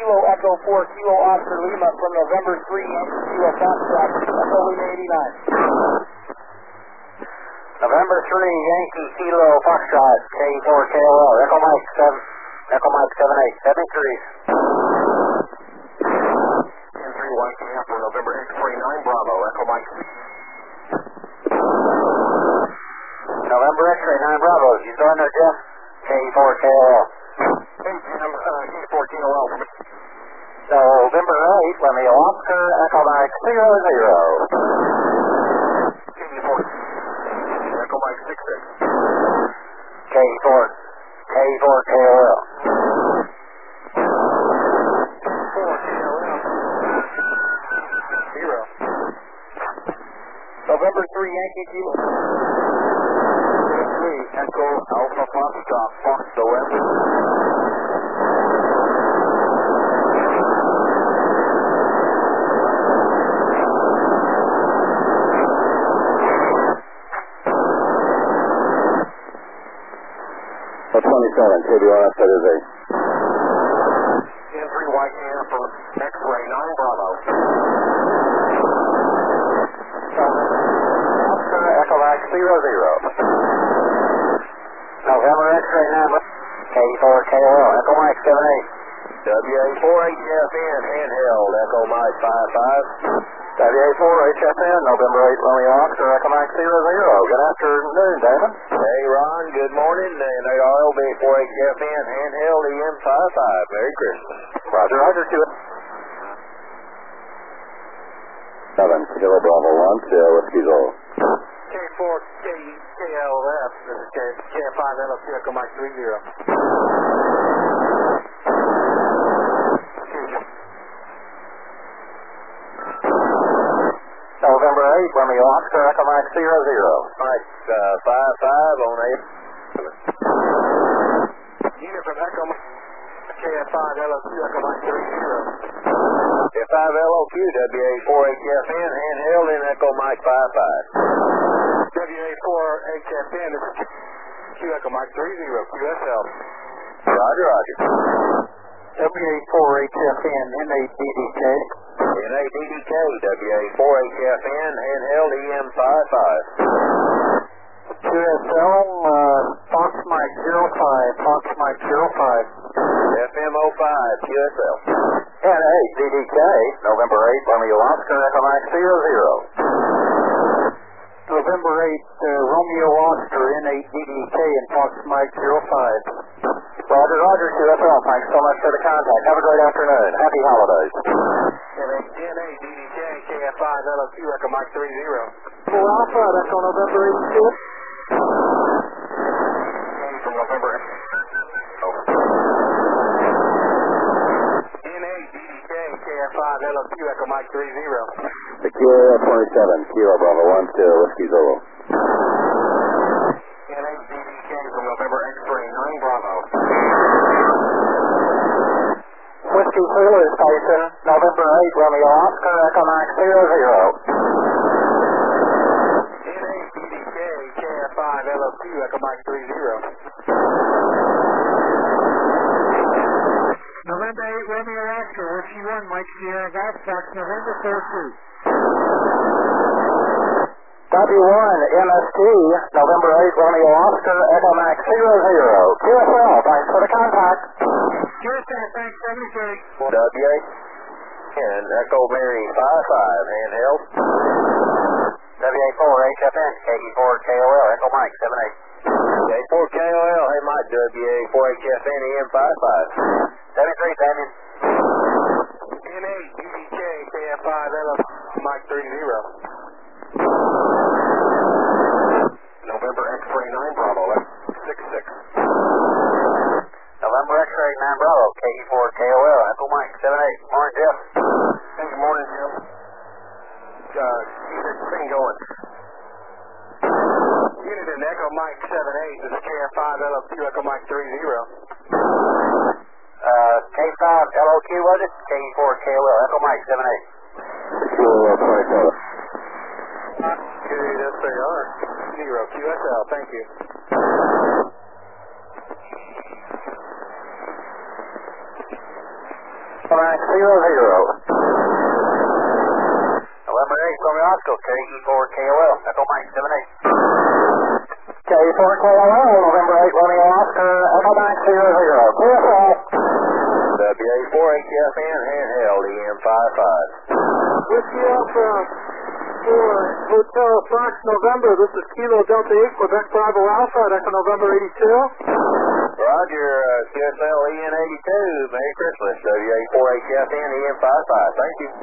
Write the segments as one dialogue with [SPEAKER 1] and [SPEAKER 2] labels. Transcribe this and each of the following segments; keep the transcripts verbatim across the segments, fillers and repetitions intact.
[SPEAKER 1] Kilo Echo four, Kilo Oscar Lima from November three, Yankee Kilo Foxtrot, Echo Lima eighty-nine.
[SPEAKER 2] November three, Yankee Kilo Foxtrot, K four K O L, Echo Mike seven, Echo Mike seven eight, seventy-three.
[SPEAKER 3] ten three, Y K F for November X-ray nine, Bravo, Echo Mike.
[SPEAKER 2] November X-ray nine, Bravo, you still in there, Jeff? K four K O L.
[SPEAKER 3] Hey, Jim, uh, K four K O L.
[SPEAKER 2] So, November eight, let me Oscar, Echo Mike zero zero.
[SPEAKER 3] K four, Echo Mike six six.
[SPEAKER 2] K four, K four K O L.
[SPEAKER 3] four K O L. Zero.
[SPEAKER 1] November three, Yankee Kilo.
[SPEAKER 3] three, Echo Alpha Foxtrot, Fox November.
[SPEAKER 2] twenty-seven, K B R F thirty-eight.
[SPEAKER 3] ten three, Y K F for X-ray nine, Bravo.
[SPEAKER 2] Oscar, Echo Mike zero zero. November X-ray nine, K four K O L, Echo Mike seven eight.
[SPEAKER 3] W A four H F N, handheld, Echo Mike five five.
[SPEAKER 2] W A four H F N, November eight, Romeo Oscar, Echo Mike zero zero. Good afternoon, David.
[SPEAKER 3] Hey, Ron, good morning, and A R L B four H F N, handheld, E M five five. Merry Christmas.
[SPEAKER 2] Roger, Roger, to it. seven, Kilo Bravo one, Sierra Whiskey Zolo.
[SPEAKER 3] K four K K L F, this is K K five L F two, Echo Mike three zero.
[SPEAKER 2] November eight, Romeo Oscar, Echo Mike zero zero.
[SPEAKER 3] Mike uh, five five on eight. Unit from Echo Mike, K F five L F two, Echo Mike three zero. K five L O Q, W A four H F N, handheld, and Echo Mike five five. W A four H F N, this is Q Echo Mike three zero, Q S L. Roger, Roger.
[SPEAKER 1] W A four H F N, N A D D K.
[SPEAKER 3] N A D D K, W A four H F N, handheld, E M five five.
[SPEAKER 1] Q S L, uh, Fox Mike zero five, Fox Mike zero five.
[SPEAKER 3] F M zero five, Q S L.
[SPEAKER 2] N A D D K, November eight, Romeo Oscar, Echo Mike zero zero.
[SPEAKER 1] November eight, uh, Romeo Oscar, N A D D K, and Fox Mike zero five.
[SPEAKER 2] Roger, Roger, Q S L. Thanks so much for the contact. Have a great afternoon. Happy holidays.
[SPEAKER 3] N A D D K, K F five L F two, Echo Mike three zero.
[SPEAKER 1] Full Alpha, that's on November eight.
[SPEAKER 3] From November eight. N A D D K, K F five L F two, Echo Mike three zero.
[SPEAKER 2] The Q A L twenty-seven, Kilo Bravo one, Sierra Whiskey Zolo.
[SPEAKER 3] N A D D K from November X-ray nine, Bravo.
[SPEAKER 2] Whiskey Zulu Station, November eight, Romeo Oscar, Echo Mike zero zero.
[SPEAKER 3] N A D D K, K F five L F two, Echo Mike three zero.
[SPEAKER 1] November eight, Romeo Oscar, Whiskey one, Mike Sierra Golf, Fox November four two.
[SPEAKER 2] W one M S T, November eight, Romeo Oscar, Echo Mike zero zero. Q S L, thanks for the contact.
[SPEAKER 1] Q S L, thanks, seventy-three.
[SPEAKER 3] W A and Echo Mary five five, handheld.
[SPEAKER 2] W A four H F N, K E four K O L, Echo Mike seven eight.
[SPEAKER 3] K four K O L, hey Mike, W A four H F N, E M five five.
[SPEAKER 2] seventy-three, Damien.
[SPEAKER 3] N A D D K, K F five L F, Mike three zero. November X-ray nine, Bravo, six six.
[SPEAKER 2] November X-ray nine Bravo, K E four K O L, Echo Mike seven eight. Morning, Jeff.
[SPEAKER 3] Hey, good morning, Jim. Uh, keep this thing going. Unit in Echo Mike seven eight, this is K F five L F two, Echo Mike three zero.
[SPEAKER 2] Uh, K five L O Q, was it? K E four K O L, Echo Mike seven eight. Q O L twenty-seven.
[SPEAKER 3] Yes, they are. Zero, Q S L, thank you.
[SPEAKER 2] Echo Max zero zero.
[SPEAKER 3] November eighth, Romeo Oscar, K E four K O L, Echo Mike seven eight.
[SPEAKER 2] K E four K O L, November eighth, Romeo Oscar, Echo Max zero zero. Q S L.
[SPEAKER 3] W A four H F N, handheld, E M five five.
[SPEAKER 1] Whiskey Alpha for Hotel Fox November. This is Kilo Delta eight, Quebec Bravo Alpha at Echo November eighty-two.
[SPEAKER 3] Roger, uh, Q S L E N eighty-two, Merry Christmas, W A four H F N, E M five five. Thank you.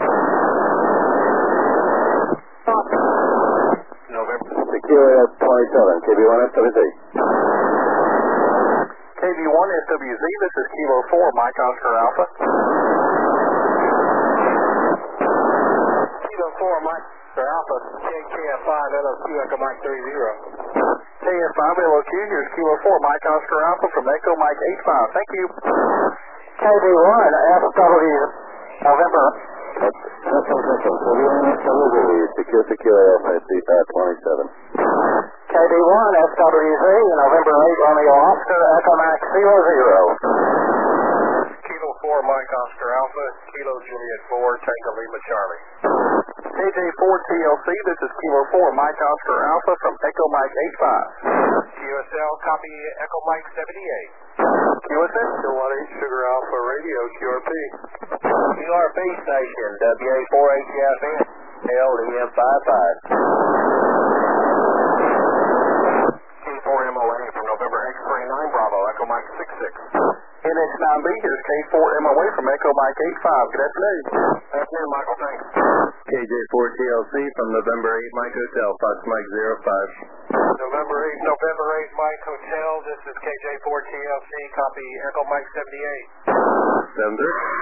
[SPEAKER 3] November.
[SPEAKER 2] The Q S twenty-seven, K B one S W Z.
[SPEAKER 3] K B one S W Z, this is Kilo four, Mike Oscar Alpha.
[SPEAKER 1] Kilo four, Mike Oscar Alpha, K K F five, L O Q, Echo Mike three zero.
[SPEAKER 3] K F five L O Q, here's Kilo four, Mike Oscar Alpha from Echo Mike eight five. Thank you.
[SPEAKER 2] K B one S W, November. That's that's all that's all. K B one S W Z, secure secure Alpha C five twenty-seven. K B one S W Z, November eighth, Romeo Oscar, Echo Max zero zero.
[SPEAKER 3] Kilo four, Mike Oscar Alpha, Kilo Juliet four, Tango Lima Charlie. K J four T L C, this is Kilo four, Mike Oscar Alpha from Echo Mike eight five.
[SPEAKER 1] Q S L, copy Echo Mike seventy-eight.
[SPEAKER 3] Q S L,
[SPEAKER 1] Stillwater eight Sugar Alpha Radio, Q R P.
[SPEAKER 3] Q R P station, W A four H F N, L E M five five.
[SPEAKER 1] K four M O A from November X twenty-nine, Bravo, Echo Mike six six.
[SPEAKER 3] N X nine B, here's K four M O A from Echo Mike eight five. Good afternoon.
[SPEAKER 1] Good afternoon, Michael, thanks.
[SPEAKER 3] K J four T L C from November eight, Mike Hotel, Fox Mike zero five.
[SPEAKER 1] November eighth, November eighth, Mike Hotel, this is K J four T L C, copy Echo Mike seventy-eight.
[SPEAKER 3] seven three.